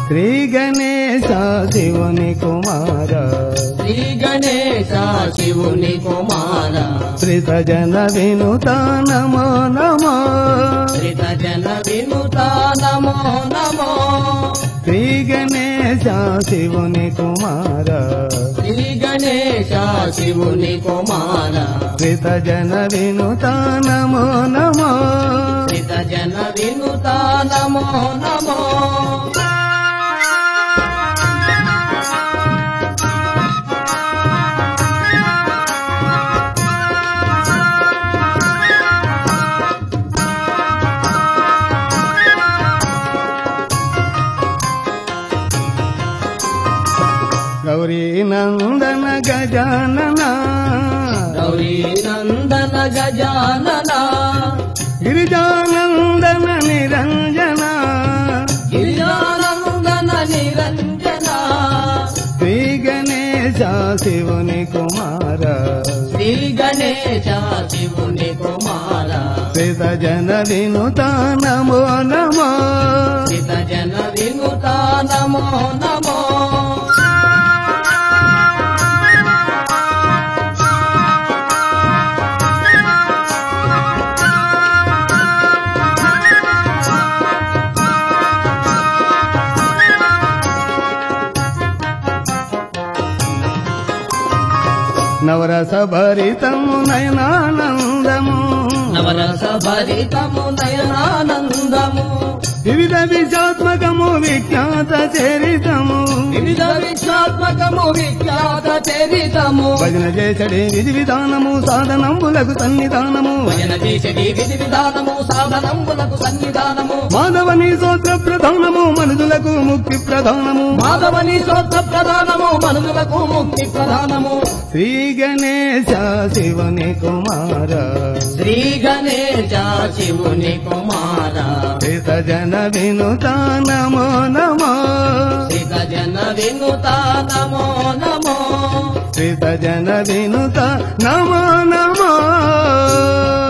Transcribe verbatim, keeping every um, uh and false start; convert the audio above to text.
శ్రీ గణేశ శివుని కుమార శ్రీ గణేశ శివుని కుమార శ్రిత జన వినుత నమో నమో శ్రిత జన వినుత నమో నమో శ్రీ గణేశ శివుని కుమార శ్రీ గణేశ శివుని కుమార శ్రిత జన వినుత నమో నమో శ్రిత జన వినుత నమో నమో గౌరీ నందన గజానన గౌరీ నందన గజానన గిరిజానందన నిరంజన గిరిజానందన నిరంజన శ్రీ గణేశ శివుని కుమార శ్రీ గణేశ శివుని కుమార శ్రిత జన వినుత నమో నమో శ్రిత జన వినుత నమో నమో నవరస భరితము నయనానందము నవరస భరితము నయనానందము వివిధ విషాత్మకము విఖ్యాత చరితము వివిధ విశ్వాత్మకము విఖ్యాత చరితము భజన చేసడే విధి విధానము సాధనంబులకు సన్నిధానము భజన చేసడి విధి విధానము సాధనంబులకు సన్నిధానము మాధవని సోత్ర ప్రధానము మనుషులకు ముక్తి ప్రధానము మాధవని సోత్ర ప్రధానము మనుషులకు ముక్తి ప్రధానము శ్రీ గణేశ శివుని కుమార శ్రీ గణేశ శివుని కుమార శ్రిత జన వినుత నమో నమో శ్రిత జన వినుత నమో నమో శ్రిత జన వినుత నమో నమో